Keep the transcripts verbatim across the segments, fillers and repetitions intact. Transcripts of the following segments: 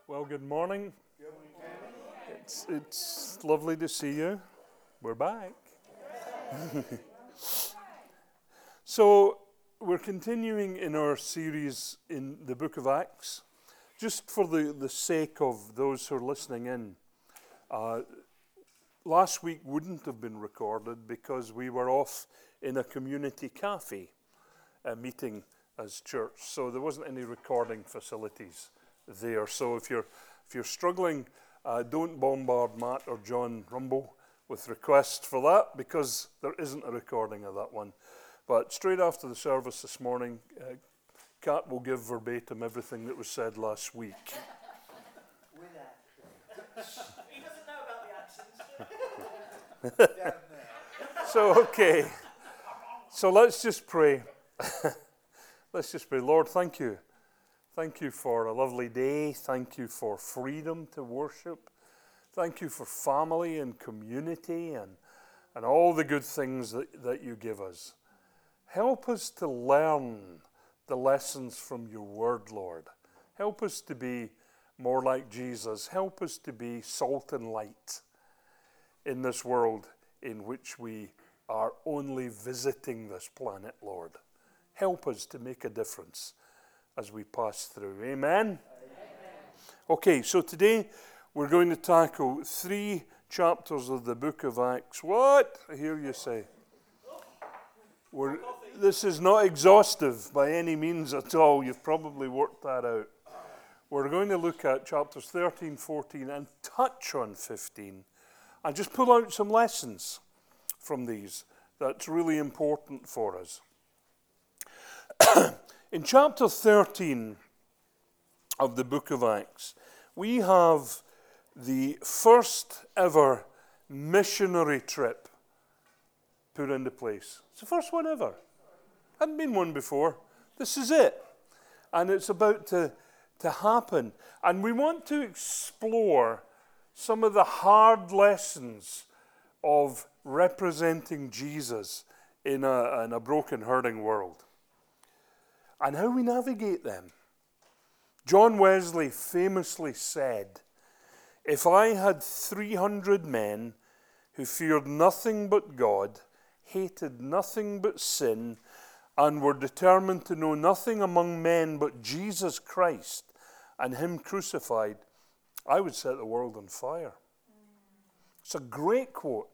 Well, good morning. It's, it's lovely to see you. We're back. So, we're continuing in our series in the book of Acts. Just for the, the sake of those who are listening in, uh, last week wouldn't have been recorded because we were off in a community cafe uh, meeting as church. So there wasn't any recording facilities there. So if you're if you're struggling, uh, don't bombard Matt or John Rumble with requests for that, because there isn't a recording of that one. But straight after the service this morning, uh, Kat will give verbatim everything that was said last week. With accents. He doesn't know about the accents. So, okay. So let's just pray. Let's just pray. Lord, thank you. Thank you for a lovely day. Thank you for freedom to worship. Thank you for family and community and, and all the good things that, that you give us. Help us to learn the lessons from your word, Lord. Help us to be more like Jesus. Help us to be salt and light in this world in which we are only visiting this planet, Lord. Help us to make a difference as we pass through. Amen? Amen. Okay, so today we're going to tackle three chapters of the book of Acts. What? I hear you say. We're, this is not exhaustive by any means at all. You've probably worked that out. We're going to look at chapters thirteen, fourteen, and touch on fifteen, and just pull out some lessons from these that's really important for us. In chapter thirteen of the book of Acts, we have the first ever missionary trip put into place. It's the first one ever. Hadn't been one before. This is it. And it's about to, to happen. And we want to explore some of the hard lessons of representing Jesus in a, in a broken, hurting world, and how we navigate them. John Wesley famously said, "If I had three hundred men who feared nothing but God, hated nothing but sin, and were determined to know nothing among men but Jesus Christ and Him crucified, I would set the world on fire." It's a great quote.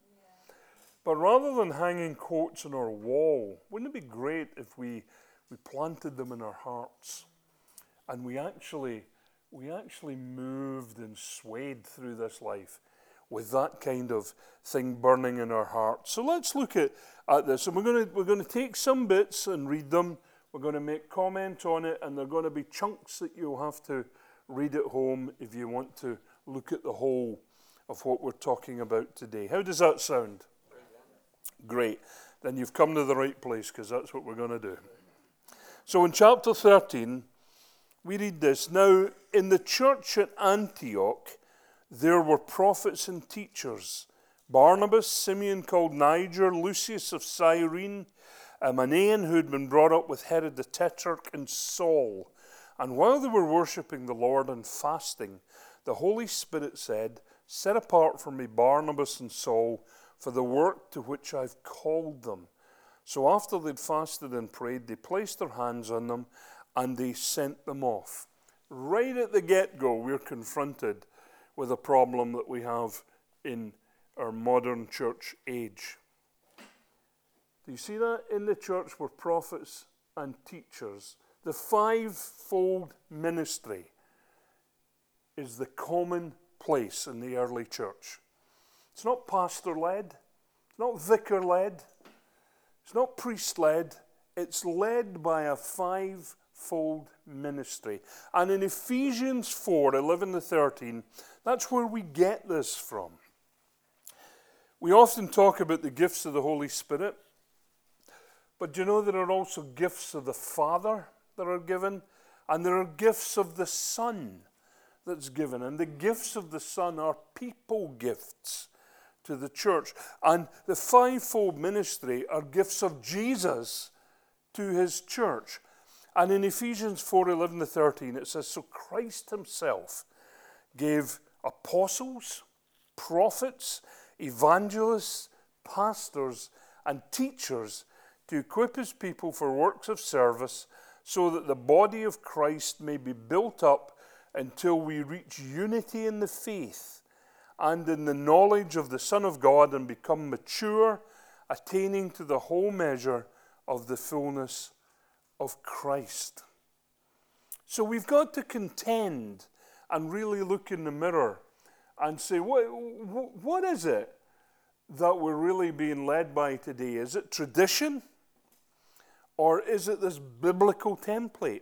But rather than hanging quotes on our wall, wouldn't it be great if we We planted them in our hearts, and we actually, we actually moved and swayed through this life with that kind of thing burning in our hearts. So let's look at, at this, and we're going to we're going to take some bits and read them. We're going to make comment on it, and they're going to be chunks that you'll have to read at home if you want to look at the whole of what we're talking about today. How does that sound? Great. Then you've come to the right place, because that's what we're going to do. So in chapter thirteen, we read this. "Now, in the church at Antioch, there were prophets and teachers: Barnabas, Simeon called Niger, Lucius of Cyrene, a Manaen who had been brought up with Herod the Tetrarch, and Saul. And while they were worshipping the Lord and fasting, the Holy Spirit said, 'Set apart for me Barnabas and Saul for the work to which I've called them.' So after they'd fasted and prayed, they placed their hands on them and they sent them off." Right at the get-go, we're confronted with a problem that we have in our modern church age. Do you see that? In the church were prophets and teachers. The five-fold ministry is the common place in the early church. It's not pastor-led. It's not vicar-led. It's not priest-led, it's led by a five-fold ministry. And in Ephesians four, eleven to thirteen, that's where we get this from. We often talk about the gifts of the Holy Spirit, but do you know there are also gifts of the Father that are given, and there are gifts of the Son that's given. And the gifts of the Son are people gifts to the church. And the fivefold ministry are gifts of Jesus to his church. And in Ephesians four, eleven to thirteen, it says, so Christ himself gave apostles, prophets, evangelists, pastors, and teachers to equip his people for works of service, so that the body of Christ may be built up until we reach unity in the faith and in the knowledge of the Son of God, and become mature, attaining to the whole measure of the fullness of Christ. So we've got to contend and really look in the mirror and say, what, what is it that we're really being led by today? Is it tradition? Or is it this biblical template?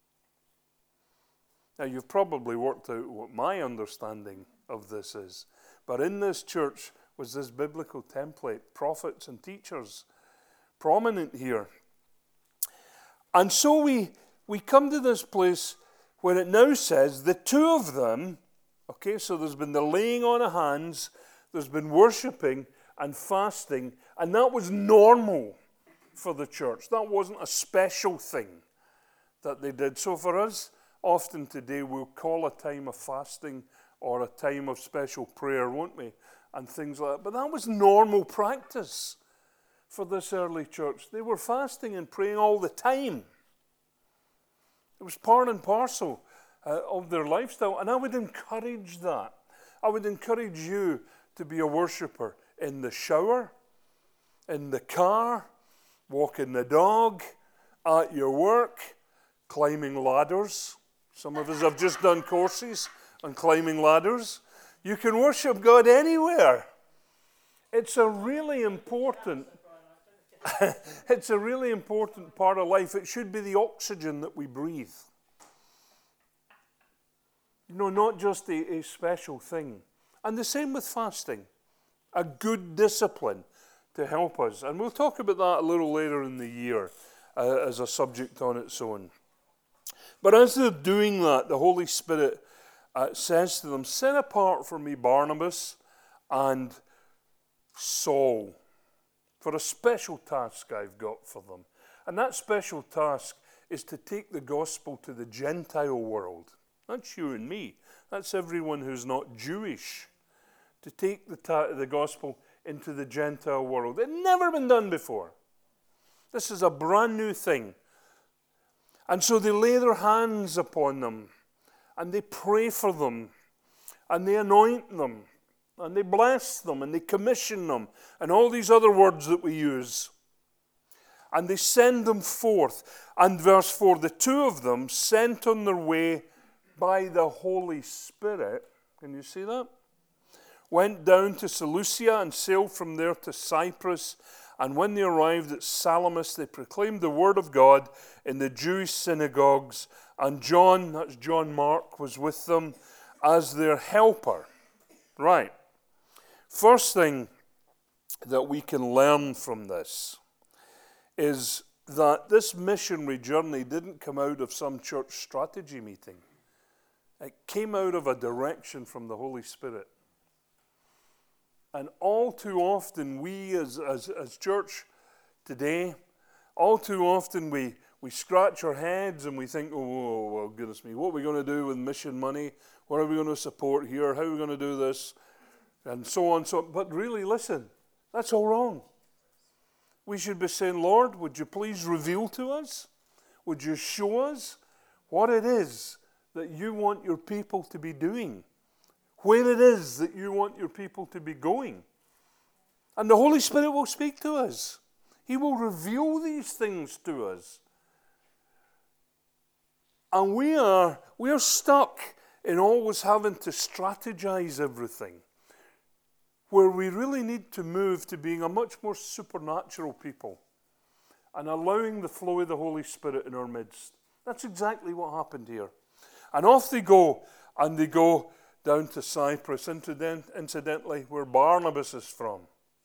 Now, you've probably worked out what my understanding of this is. But in this church was this biblical template, prophets and teachers prominent here. And so we, we come to this place where it now says the two of them, okay, so there's been the laying on of hands, there's been worshipping and fasting, and that was normal for the church. That wasn't a special thing that they did. So for us, often today we'll call a time of fasting or a time of special prayer, won't we? And things like that. But that was normal practice for this early church. They were fasting and praying all the time. It was part and parcel uh, of their lifestyle. And I would encourage that. I would encourage you to be a worshiper in the shower, in the car, walking the dog, at your work, climbing ladders. Some of us have just done courses on climbing ladders. You can worship God anywhere. It's a really important, it's a really important part of life. It should be the oxygen that we breathe. You know, not just a, a special thing. And the same with fasting. A good discipline to help us. And we'll talk about that a little later in the year uh, as a subject on its own. But as they're doing that, the Holy Spirit uh, says to them, set apart for me Barnabas and Saul for a special task I've got for them. And that special task is to take the gospel to the Gentile world. That's you and me. That's everyone who's not Jewish. To take the, ta- the gospel into the Gentile world. It had never been done before. This is a brand new thing. And so they lay their hands upon them, and they pray for them, and they anoint them, and they bless them, and they commission them, and all these other words that we use. And they send them forth. And verse four, the two of them sent on their way by the Holy Spirit, can you see that? Went down to Seleucia and sailed from there to Cyprus. And when they arrived at Salamis, they proclaimed the word of God in the Jewish synagogues. And John, that's John Mark, was with them as their helper. Right. First thing that we can learn from this is that this missionary journey didn't come out of some church strategy meeting. It came out of a direction from the Holy Spirit. And all too often, we as, as, as church today, all too often we, we scratch our heads and we think, oh, oh, well, goodness me, what are we going to do with mission money? What are we going to support here? How are we going to do this? And so on. So, but really, listen, that's all wrong. We should be saying, Lord, would you please reveal to us? Would you show us what it is that you want your people to be doing? Where it is that you want your people to be going. And the Holy Spirit will speak to us. He will reveal these things to us. And we are, we are stuck in always having to strategize everything, where we really need to move to being a much more supernatural people and allowing the flow of the Holy Spirit in our midst. That's exactly what happened here. And off they go, and they go down to Cyprus, incidentally, where Barnabas is from.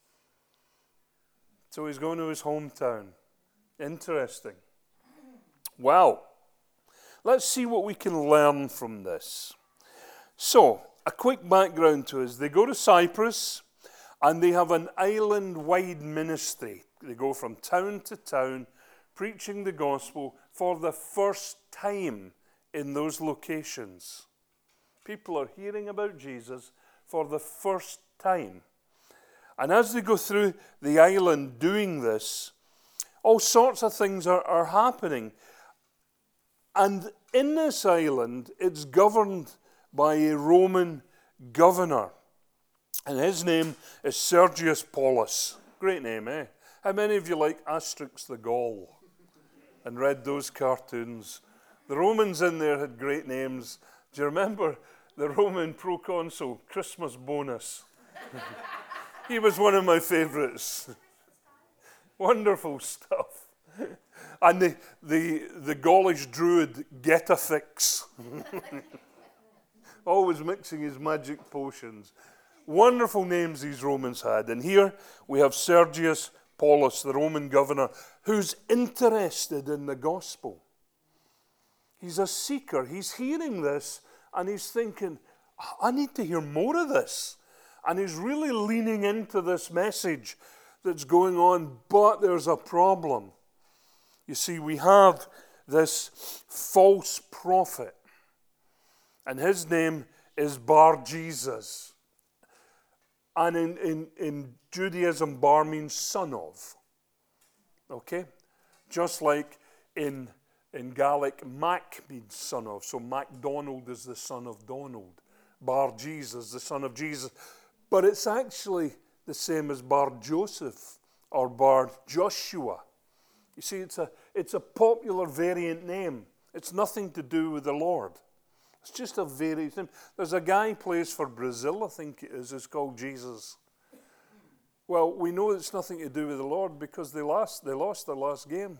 So he's going to his hometown. Interesting. Wow. Let's see what we can learn from this. So, a quick background to us. They go to Cyprus, and they have an island-wide ministry. They go from town to town, preaching the gospel for the first time in those locations. People are hearing about Jesus for the first time. And as they go through the island doing this, all sorts of things are, are happening. And in this island, it's governed by a Roman governor. And his name is Sergius Paulus. Great name, eh? How many of you like Asterix the Gaul and read those cartoons? The Romans in there had great names. Do you remember the Roman proconsul, Christmas Bonus? He was one of my favorites. Wonderful stuff. And the, the, the Gaulish druid Getafix. Always mixing his magic potions. Wonderful names these Romans had. And here we have Sergius Paulus, the Roman governor, who's interested in the gospel. He's a seeker. He's hearing this and he's thinking, I need to hear more of this. And he's really leaning into this message that's going on, but there's a problem. You see, we have this false prophet, and his name is Bar Jesus. And in, in, in Judaism, Bar means son of. Okay? Just like in, in Gaelic, Mac means son of. So MacDonald is the son of Donald. Bar Jesus, the son of Jesus. But it's actually the same as Bar Joseph or Bar Joshua. You see, it's a, it's a popular variant name. It's nothing to do with the Lord. It's just a variant name. There's a guy who plays for Brazil, I think it is, who's called Jesus. Well, we know it's nothing to do with the Lord because they lost, they lost their last game.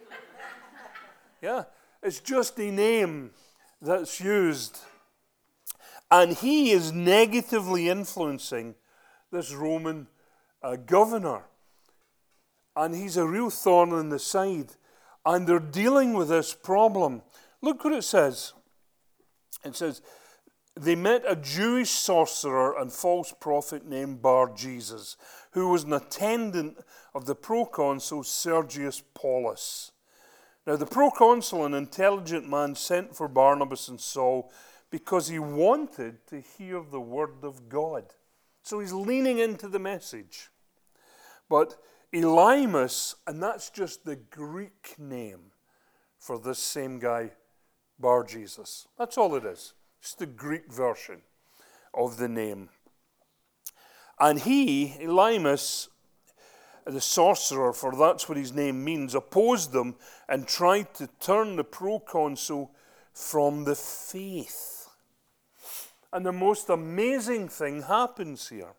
Yeah, it's just a name that's used. And he is negatively influencing this Roman uh, governor. And he's a real thorn in the side. And they're dealing with this problem. Look what it says. It says, they met a Jewish sorcerer and false prophet named Bar Jesus, who was an attendant of the proconsul Sergius Paulus. Now the proconsul, an intelligent man, sent for Barnabas and Saul because he wanted to hear the word of God. So he's leaning into the message. But Elymas, and that's just the Greek name for this same guy, Bar Jesus. That's all it is. It's the Greek version of the name. And he, Elymas, the sorcerer, for that's what his name means, opposed them and tried to turn the proconsul from the faith. And the most amazing thing happens here.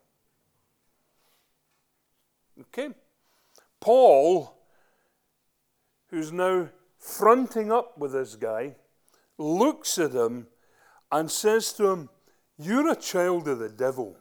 Okay? Paul, who's now fronting up with this guy, looks at him and says to him, "You're a child of the devil."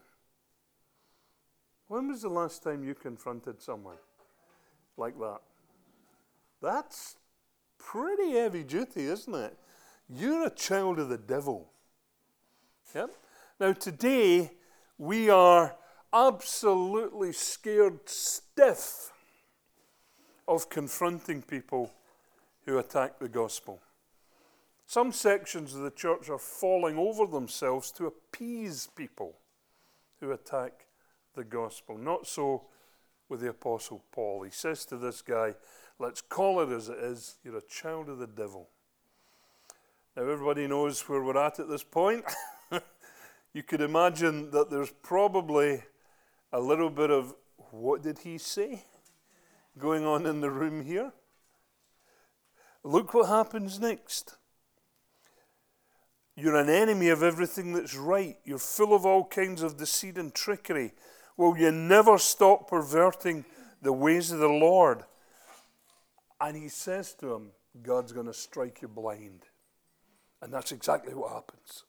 When was the last time you confronted someone like that? That's pretty heavy duty, isn't it? You're a child of the devil. Yep. Now today, we are absolutely scared stiff of confronting people who attack the gospel. Some sections of the church are falling over themselves to appease people who attack the gospel. Not so with the Apostle Paul. He says to this guy, let's call it as it is, you're a child of the devil. Now everybody knows where we're at at this point. You could imagine that there's probably a little bit of, what did he say, going on in the room here. Look what happens next. You're an enemy of everything that's right. You're full of all kinds of deceit and trickery. Will you never stop perverting the ways of the Lord? And he says to him, God's going to strike you blind. And that's exactly what happens.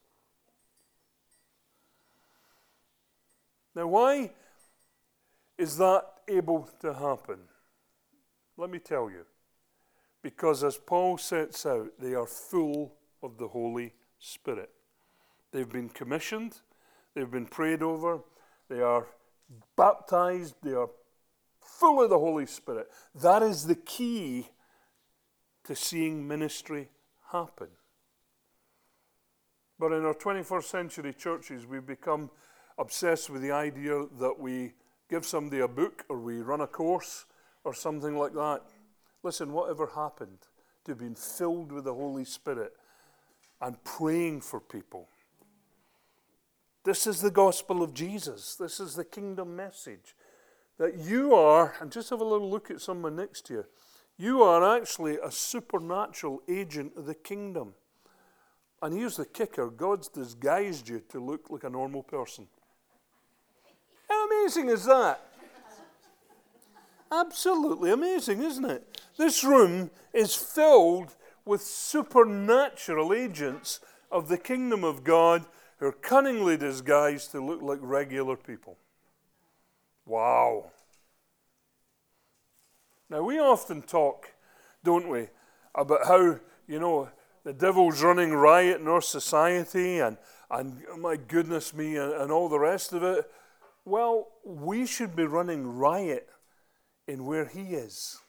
Now, why is that able to happen? Let me tell you. Because as Paul sets out, they are full of the Holy Spirit. They've been commissioned, they've been prayed over, they are baptized, they are full of the Holy Spirit. That is the key to seeing ministry happen. But in our twenty-first century churches, we've become obsessed with the idea that we give somebody a book or we run a course or something like that. Listen, whatever happened to being filled with the Holy Spirit and praying for people? This is the gospel of Jesus. This is the kingdom message. That you are, and just have a little look at someone next to you, you are actually a supernatural agent of the kingdom. And here's the kicker, God's disguised you to look like a normal person. How amazing is that? Absolutely amazing, isn't it? This room is filled with supernatural agents of the kingdom of God who are cunningly disguised to look like regular people. Wow. Now, we often talk, don't we, about how, you know, the devil's running riot in our society and, and oh my goodness me, and, and all the rest of it. Well, we should be running riot in where he is.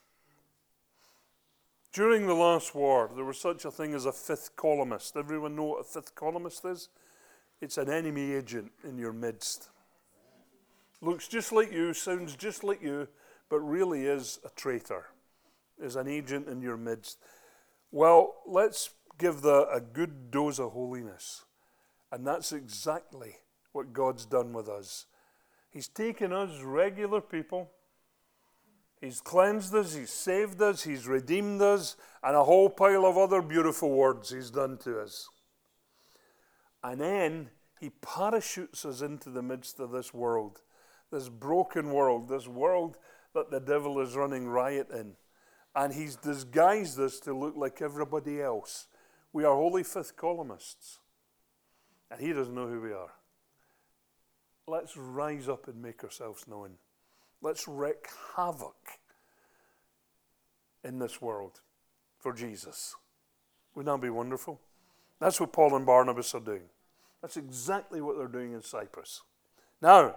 During the last war, there was such a thing as a fifth columnist. Everyone know what a fifth columnist is? It's an enemy agent in your midst. Looks just like you, sounds just like you, but really is a traitor, is an agent in your midst. Well, let's give that a good dose of holiness. And that's exactly what God's done with us. He's taken us, regular people. He's cleansed us, he's saved us, he's redeemed us, and a whole pile of other beautiful words he's done to us. And then he parachutes us into the midst of this world, this broken world, this world that the devil is running riot in. And he's disguised us to look like everybody else. We are holy fifth columnists. And he doesn't know who we are. Let's rise up and make ourselves known. Let's wreak havoc in this world for Jesus. Wouldn't that be wonderful? That's what Paul and Barnabas are doing. That's exactly what they're doing in Cyprus. Now,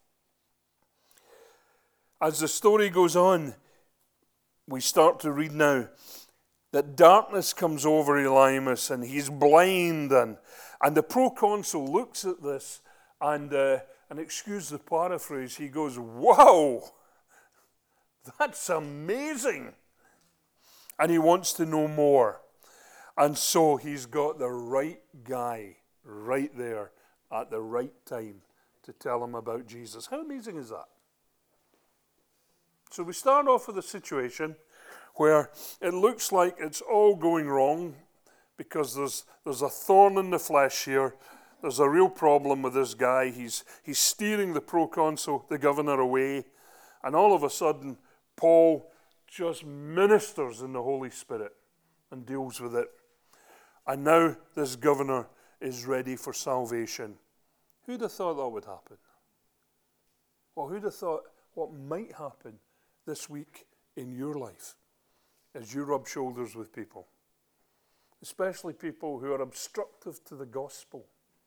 as the story goes on, we start to read now that darkness comes over Elymas and he's blind. And, and the proconsul looks at this and, uh, and excuse the paraphrase, he goes, wow, that's amazing. And he wants to know more. And so he's got the right guy right there at the right time to tell him about Jesus. How amazing is that? So we start off with a situation where it looks like it's all going wrong because there's there's a thorn in the flesh here. There's a real problem with this guy. He's he's steering the proconsul, the governor, away. And all of a sudden, Paul just ministers in the Holy Spirit and deals with it. And now this governor is ready for salvation. Who'd have thought that would happen? Well, who'd have thought what might happen this week in your life as you rub shoulders with people, especially people who are obstructive to the gospel?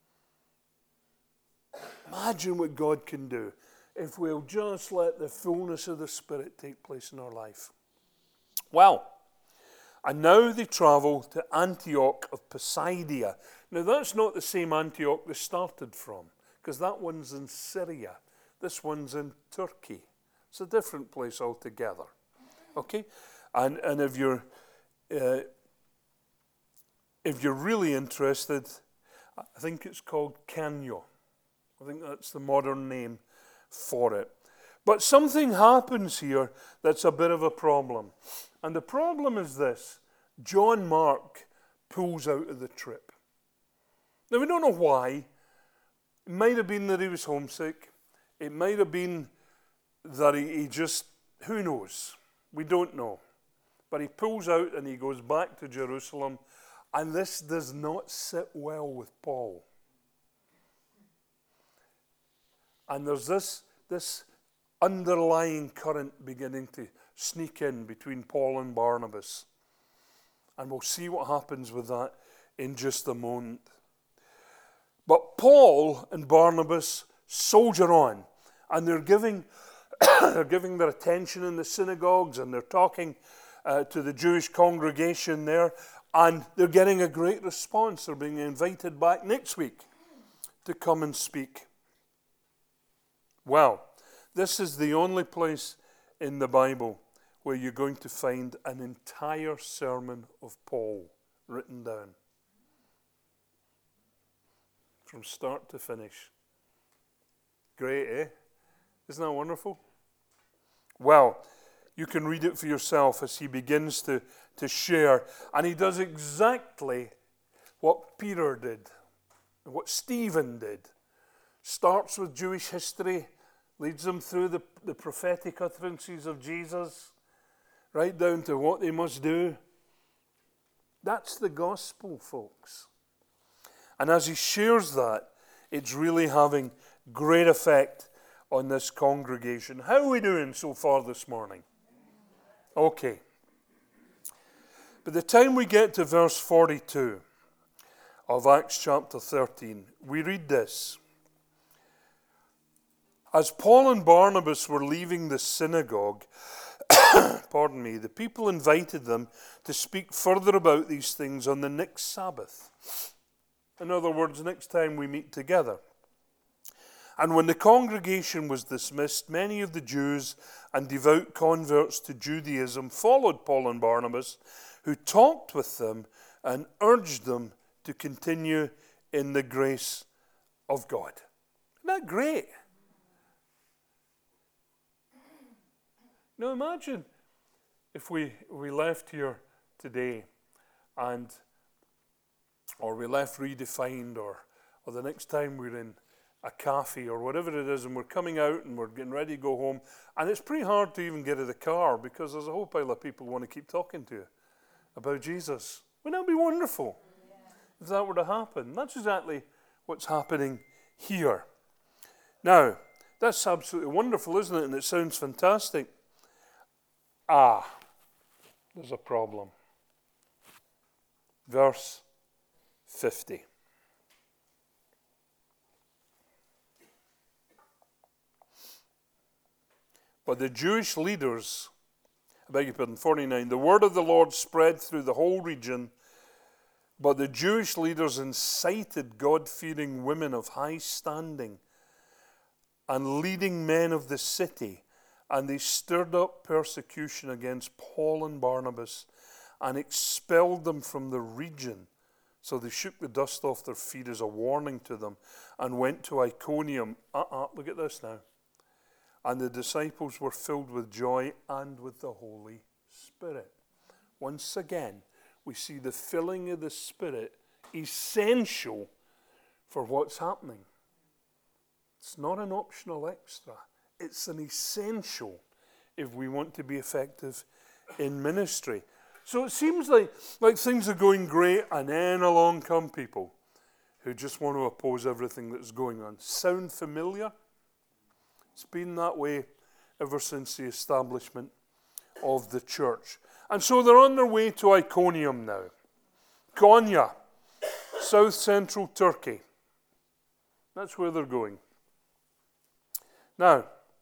Imagine what God can do if we'll just let the fullness of the Spirit take place in our life. Well, and now they travel to Antioch of Pisidia. Now that's not the same Antioch they started from, because that one's in Syria. This one's in Turkey. It's a different place altogether. Okay? And and if you're uh, if you're really interested, I think it's called Canyo. I think that's the modern name for it. But something happens here that's a bit of a problem. And the problem is this. John Mark pulls out of the trip. Now we don't know why. It might have been that he was homesick. It might have been that he, he just, who knows? We don't know. But he pulls out and he goes back to Jerusalem. And this does not sit well with Paul. And there's this, this underlying current beginning to sneak in between Paul and Barnabas. And we'll see what happens with that in just a moment. But Paul and Barnabas soldier on. And they're giving, they're giving their attention in the synagogues. And they're talking uh, to the Jewish congregation there, and they're getting a great response. They're being invited back next week to come and speak. Well, this is the only place in the Bible where you're going to find an entire sermon of Paul written down. From start to finish. Great, eh? Isn't that wonderful? Well, you can read it for yourself as he begins to, to share. And he does exactly what Peter did, what Stephen did. Starts with Jewish history, leads them through the, the prophetic utterances of Jesus, right down to what they must do. That's the gospel, folks. And as he shares that, it's really having great effect on this congregation. How are we doing so far this morning? Okay. By the time we get to verse forty-two of Acts chapter thirteen, we read this. As Paul and Barnabas were leaving the synagogue, pardon me, the people invited them to speak further about these things on the next Sabbath. In other words, next time we meet together. And when the congregation was dismissed, many of the Jews and devout converts to Judaism followed Paul and Barnabas, who talked with them and urged them to continue in the grace of God. Isn't that great? Now imagine if we, we left here today and or we left Redefined, or, or the next time we're in a cafe or whatever it is, and we're coming out and we're getting ready to go home, and it's pretty hard to even get in the car because there's a whole pile of people who want to keep talking to you about Jesus. Wouldn't that be wonderful yeah. if that were to happen? That's exactly what's happening here. Now, that's absolutely wonderful, isn't it? And it sounds fantastic. Ah, there's a problem. Verse fifty. But the Jewish leaders, I beg your pardon, forty-nine, the word of the Lord spread through the whole region, but the Jewish leaders incited God-fearing women of high standing and leading men of the city, and they stirred up persecution against Paul and Barnabas and expelled them from the region. So they shook the dust off their feet as a warning to them and went to Iconium. Uh-uh, look at this now. And the disciples were filled with joy and with the Holy Spirit. Once again, we see the filling of the Spirit essential for what's happening. It's not an optional extra. It's an essential if we want to be effective in ministry. So it seems like, like things are going great, and then along come people who just want to oppose everything that's going on. Sound familiar? It's been that way ever since the establishment of the church. And so they're on their way to Iconium now. Konya, south central Turkey. That's where they're going. Now,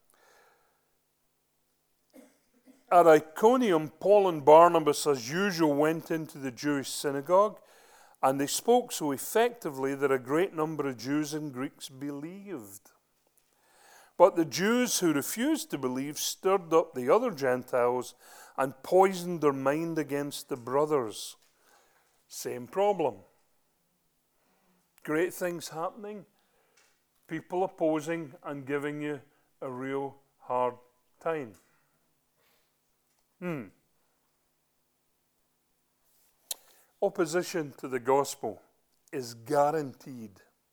at Iconium, Paul and Barnabas, as usual, went into the Jewish synagogue, and they spoke so effectively that a great number of Jews and Greeks believed. But the Jews who refused to believe stirred up the other Gentiles and poisoned their mind against the brothers. Same problem. Great things happening, people opposing and giving you a real hard time. Hmm. Opposition to the gospel is guaranteed.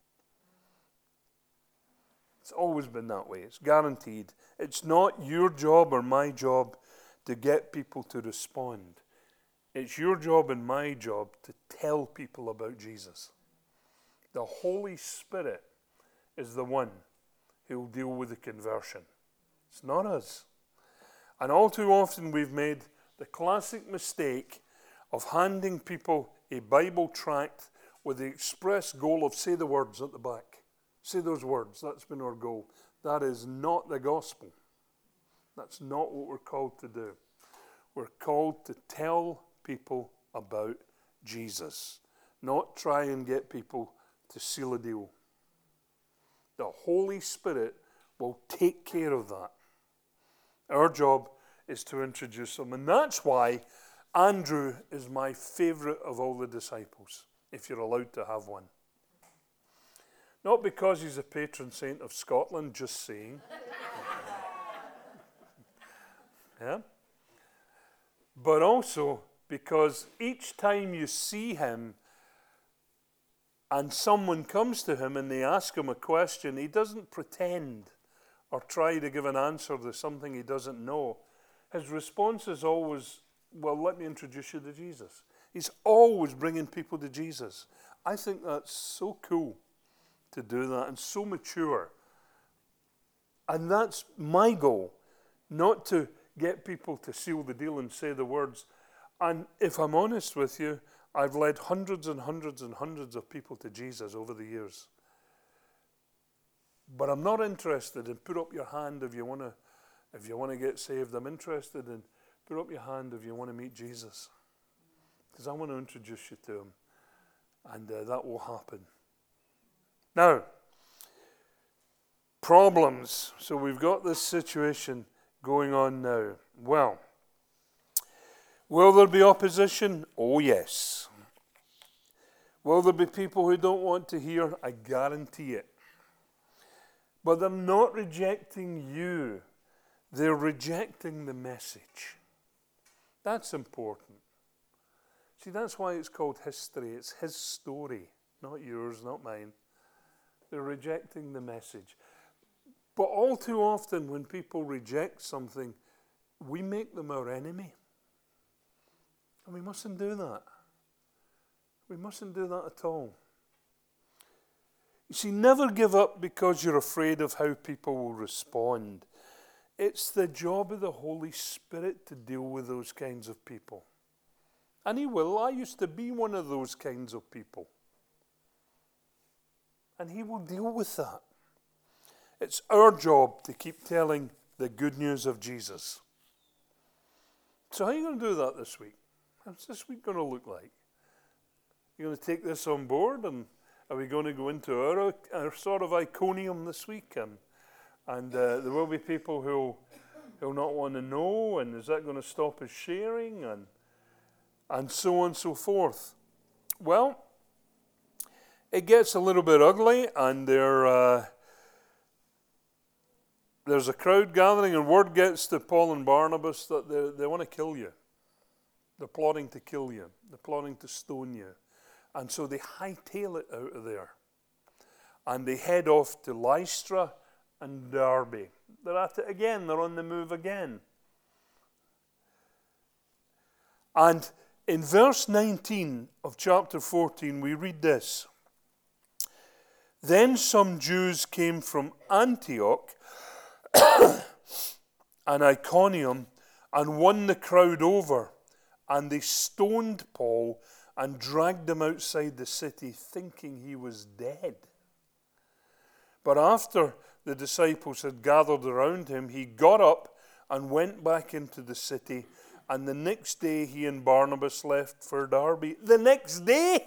It's always been that way. It's guaranteed. It's not your job or my job to get people to respond. It's your job and my job to tell people about Jesus. The Holy Spirit is the one who will deal with the conversion. It's not us. And all too often we've made the classic mistake of handing people a Bible tract with the express goal of say the words at the back. Say those words. That's been our goal. That is not the gospel. That's not what we're called to do. We're called to tell people about Jesus, not try and get people to seal a deal. The Holy Spirit will take care of that. Our job is to introduce them. And that's why Andrew is my favorite of all the disciples, if you're allowed to have one. Not because he's a patron saint of Scotland, just saying. Yeah? But also because each time you see him and someone comes to him and they ask him a question, he doesn't pretend or try to give an answer to something he doesn't know. His response is always, well, let me introduce you to Jesus. He's always bringing people to Jesus. I think that's so cool to do that and so mature. And that's my goal, not to get people to seal the deal and say the words. And if I'm honest with you, I've led hundreds and hundreds and hundreds of people to Jesus over the years. But I'm not interested in put up your hand if you want to if you want to get saved. I'm interested in put up your hand if you want to meet Jesus. Because I want to introduce you to him. And uh, that will happen. Now, problems. So we've got this situation going on now. Well, will there be opposition? Oh, yes. Will there be people who don't want to hear? I guarantee it. But they're not rejecting you. They're rejecting the message. That's important. See, that's why it's called history. It's his story, not yours, not mine. They're rejecting the message. But all too often when people reject something, we make them our enemy. And we mustn't do that. We mustn't do that at all. You see, never give up because you're afraid of how people will respond. It's the job of the Holy Spirit to deal with those kinds of people. And he will. I used to be one of those kinds of people. And he will deal with that. It's our job to keep telling the good news of Jesus. So how are you going to do that this week? What's this week going to look like? You're going to take this on board, and are we going to go into our, our sort of Iconium this week? And, and uh, there will be people who will not want to know, and is that going to stop us sharing? And, and so on and so forth. Well, it gets a little bit ugly, and there, uh, there's a crowd gathering, and word gets to Paul and Barnabas that they, they want to kill you. They're plotting to kill you. They're plotting to stone you. And so they hightail it out of there. And they head off to Lystra and Derbe. They're at it again. They're on the move again. And in verse nineteen of chapter fourteen, we read this. Then some Jews came from Antioch and Iconium and won the crowd over, and they stoned Paul and dragged him outside the city, thinking he was dead. But after the disciples had gathered around him, he got up and went back into the city, and the next day he and Barnabas left for Derbe. The next day?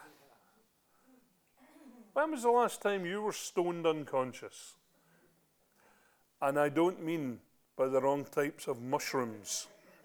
When was the last time you were stoned unconscious? And I don't mean by the wrong types of mushrooms.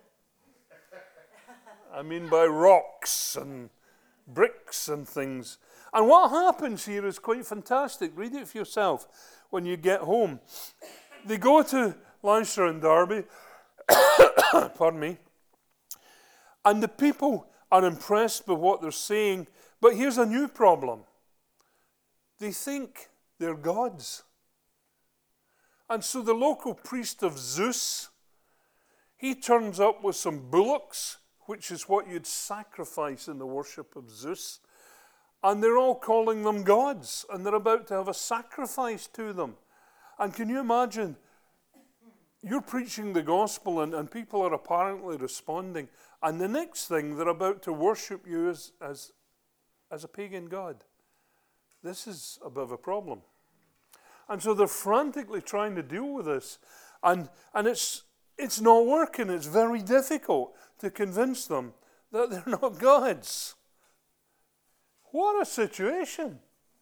I mean by rocks and bricks and things. And what happens here is quite fantastic. Read it for yourself when you get home. They go to Lystra and Derbe, pardon me, and the people are impressed by what they're saying. But here's a new problem. They think they're gods. And so the local priest of Zeus, he turns up with some bullocks, which is what you'd sacrifice in the worship of Zeus. And they're all calling them gods, and they're about to have a sacrifice to them. And can you imagine, you're preaching the gospel, and, and people are apparently responding, and the next thing, they're about to worship you as, as, as a pagan god. This is a bit of a problem. And so they're frantically trying to deal with this. And, and it's it's not working. It's very difficult to convince them that they're not gods. What a situation.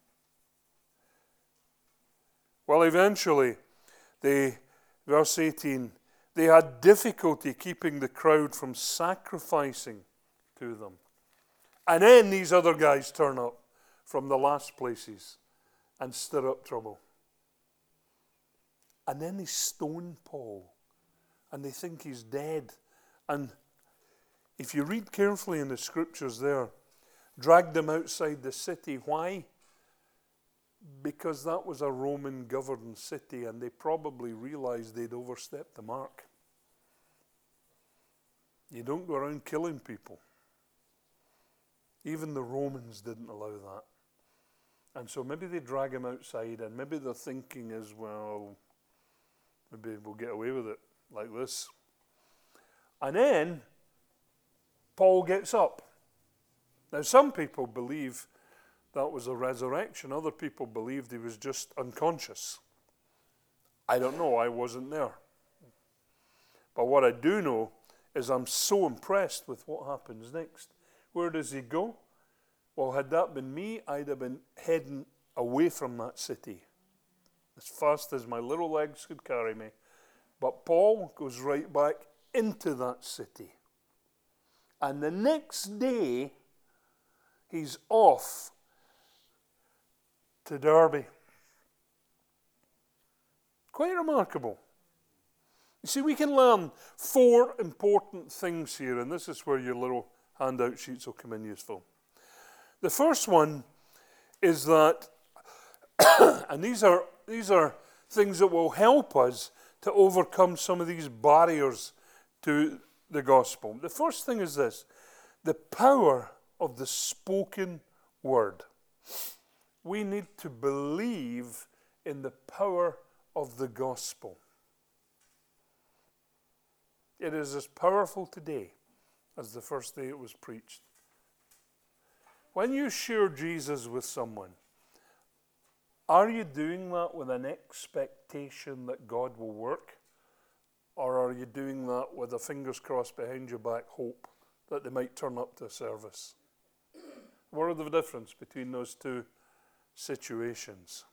Well, eventually, they, verse eighteen, they had difficulty keeping the crowd from sacrificing to them. And then these other guys turn up from the last places and stir up trouble. And then they stone Paul. And they think he's dead. And if you read carefully in the scriptures there, dragged them outside the city. Why? Because that was a Roman-governed city, and they probably realized they'd overstepped the mark. You don't go around killing people. Even the Romans didn't allow that. And so maybe they drag him outside, and maybe their thinking is, well, maybe we'll get away with it like this. And then Paul gets up. Now, some people believe that was a resurrection. Other people believed he was just unconscious. I don't know. I wasn't there. But what I do know is I'm so impressed with what happens next. Where does he go? Well, had that been me, I'd have been heading away from that city as fast as my little legs could carry me. But Paul goes right back into that city. And the next day, he's off to Derbe. Quite remarkable. You see, we can learn four important things here, and this is where your little handout sheets will come in useful. The first one is that, and these are these are things that will help us to overcome some of these barriers to the gospel. The first thing is this: the power of the spoken word. We need to believe in the power of the gospel. It is as powerful today as the first day it was preached. When you share Jesus with someone, are you doing that with an expectation that God will work? Or are you doing that with a fingers crossed behind your back hope that they might turn up to a service? What are the difference between those two situations?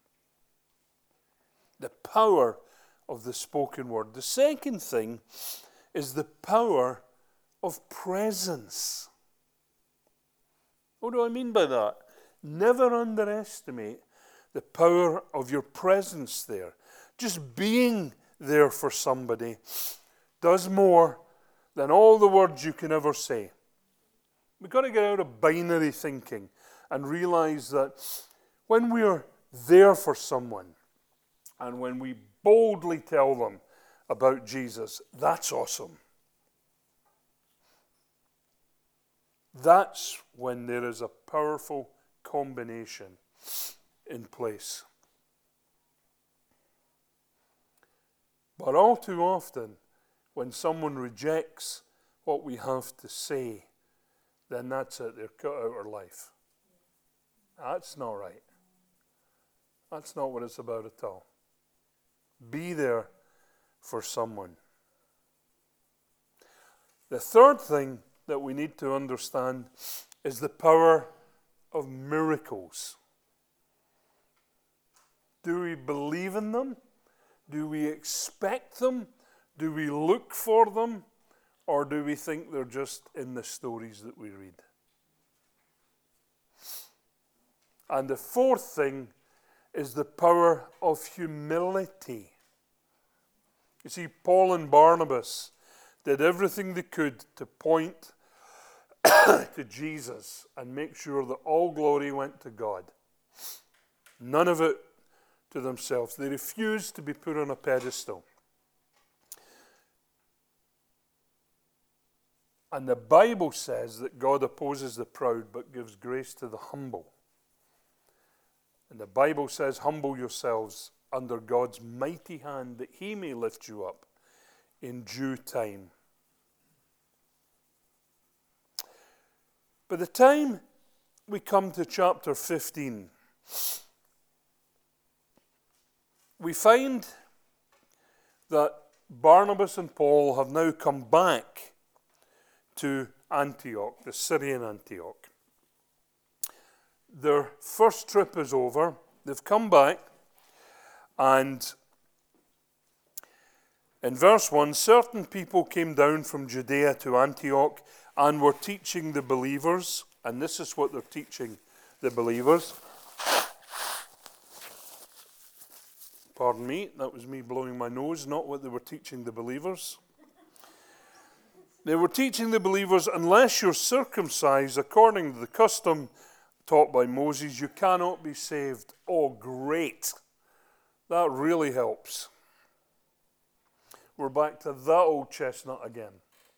The power of the spoken word. The second thing is the power of presence. What do I mean by that? Never underestimate the power of your presence there. Just being there for somebody does more than all the words you can ever say. We've got to get out of binary thinking and realize that when we are there for someone and when we boldly tell them about Jesus, that's awesome. That's when there is a powerful combination in place. But all too often, when someone rejects what we have to say, then that's it, they're cut out of life. That's not right. That's not what it's about at all. Be there for someone. The third thing that we need to understand is the power of miracles. Do we believe in them? Do we expect them? Do we look for them? Or do we think they're just in the stories that we read? And the fourth thing is the power of humility. You see, Paul and Barnabas did everything they could to point to Jesus and make sure that all glory went to God. None of it to themselves. They refused to be put on a pedestal. And the Bible says that God opposes the proud but gives grace to the humble. And the Bible says, humble yourselves under God's mighty hand that he may lift you up in due time. By the time we come to chapter fifteen, we find that Barnabas and Paul have now come back to Antioch, the Syrian Antioch. Their first trip is over. They've come back, and in verse one, certain people came down from Judea to Antioch and were teaching the believers, and this is what they're teaching the believers. Pardon me, that was me blowing my nose, not what they were teaching the believers. They were teaching the believers, unless you're circumcised according to the custom taught by Moses, you cannot be saved. Oh, great. That really helps. We're back to that old chestnut again.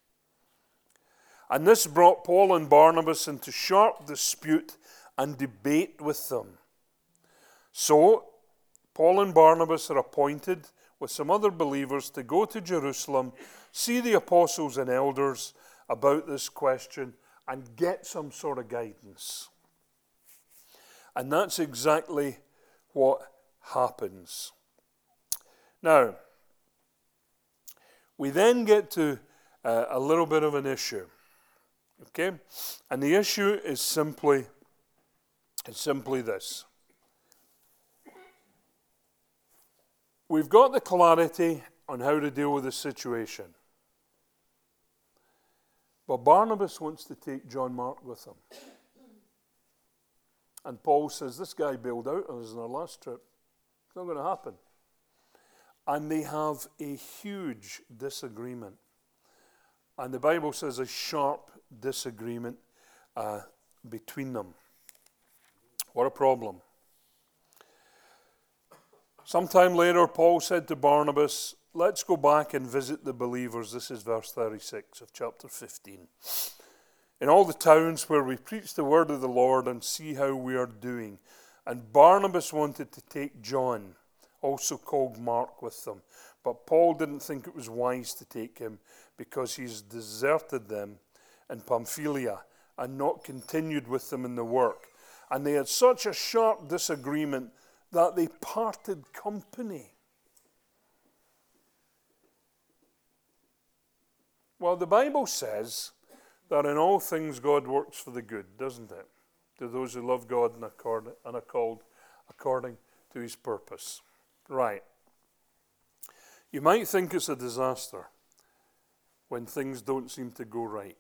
And this brought Paul and Barnabas into sharp dispute and debate with them. So, Paul and Barnabas are appointed with some other believers to go to Jerusalem, see the apostles and elders about this question, and get some sort of guidance. And that's exactly what happens. Now, we then get to uh, a little bit of an issue. Okay? And the issue is simply, is simply this. We've got the clarity on how to deal with the situation. But Barnabas wants to take John Mark with him. And Paul says, this guy bailed out on us in our last trip. It's not going to happen. And they have a huge disagreement. And the Bible says a sharp disagreement uh, between them. What a problem. Sometime later, Paul said to Barnabas, let's go back and visit the believers. This is verse thirty-six of chapter fifteen. In all the towns where we preach the word of the Lord and see how we are doing. And Barnabas wanted to take John, also called Mark, with them. But Paul didn't think it was wise to take him because he's deserted them in Pamphylia and not continued with them in the work. And they had such a sharp disagreement that they parted company. Well, the Bible says that in all things God works for the good, doesn't it? To those who love God and are called according to his purpose. Right. You might think it's a disaster when things don't seem to go right.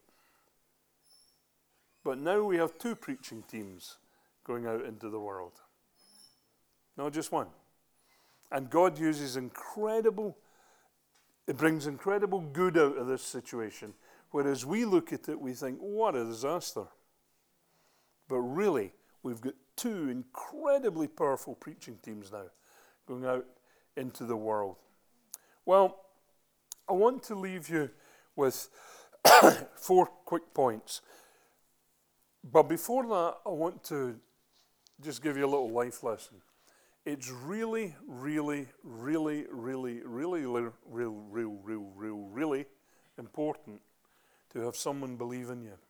But now we have two preaching teams going out into the world. Not just one. And God uses incredible, it brings incredible good out of this situation. Whereas we look at it, we think, what a disaster. But really, we've got two incredibly powerful preaching teams now going out into the world. Well, I want to leave you with four quick points. But before that, I want to just give you a little life lesson. It's really, really, really, really, really, real, real, real, real, real, really important to have someone believe in you.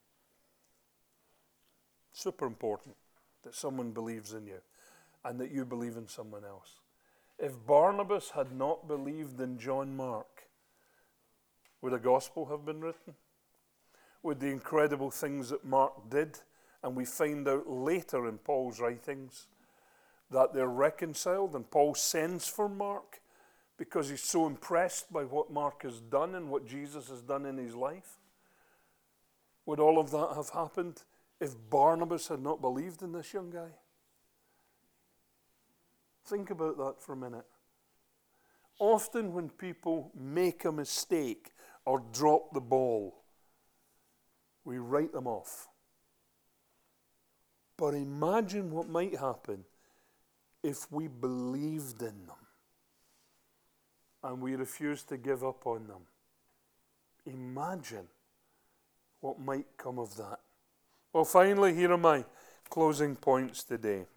Super important that someone believes in you and that you believe in someone else. If Barnabas had not believed in John Mark, would a gospel have been written? Would the incredible things that Mark did, and we find out later in Paul's writings, that they're reconciled, and Paul sends for Mark because he's so impressed by what Mark has done and what Jesus has done in his life? Would all of that have happened if Barnabas had not believed in this young guy? Think about that for a minute. Often when people make a mistake or drop the ball, we write them off. But imagine what might happen if we believed in them and we refused to give up on them. Imagine what might come of that. Well, finally, here are my closing points today.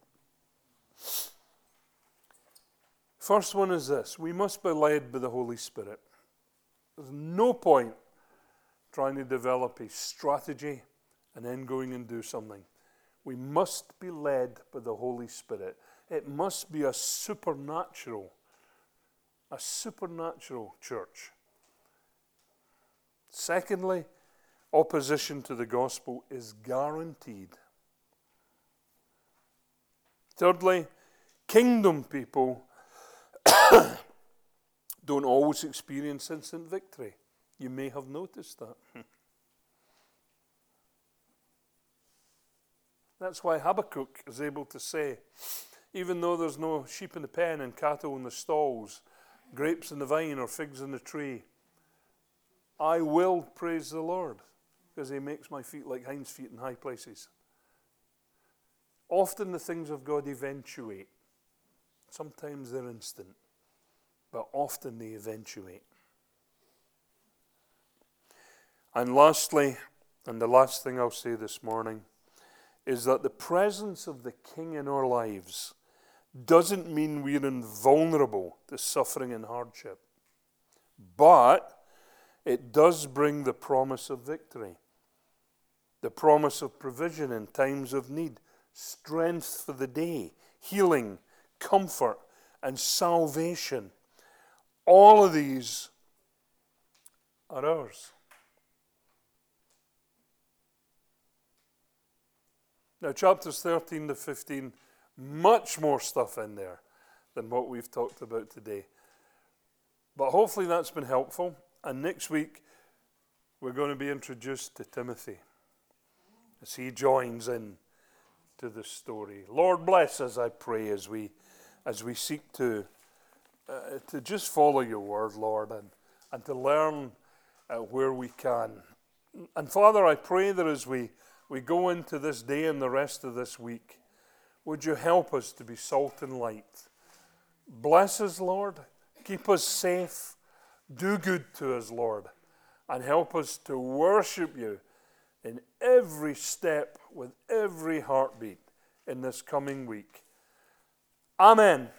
First one is this: we must be led by the Holy Spirit. There's no point trying to develop a strategy and then going and do something. We must be led by the Holy Spirit. It must be a supernatural, a supernatural church Secondly, opposition to the gospel is guaranteed. Thirdly, kingdom people don't always experience instant victory. You may have noticed that. That's why Habakkuk is able to say, even though there's no sheep in the pen and cattle in the stalls, grapes in the vine or figs in the tree, I will praise the Lord, because he makes my feet like hinds' feet in high places. Often the things of God eventuate. Sometimes they're instant, but often they eventuate. And lastly, and the last thing I'll say this morning, is that the presence of the King in our lives doesn't mean we're invulnerable to suffering and hardship. But it does bring the promise of victory, the promise of provision in times of need, strength for the day, healing, comfort, and salvation. All of these are ours. Now, chapters thirteen to fifteen, much more stuff in there than what we've talked about today. But hopefully that's been helpful. And next week, we're going to be introduced to Timothy as he joins in to the story. Lord, bless us, I pray, as we as we seek to uh, to just follow your word, Lord, and, and to learn uh, where we can. And Father, I pray that as we, we go into this day and the rest of this week, would you help us to be salt and light? Bless us, Lord. Keep us safe. Do good to us, Lord, and help us to worship you in every step with every heartbeat in this coming week. Amen.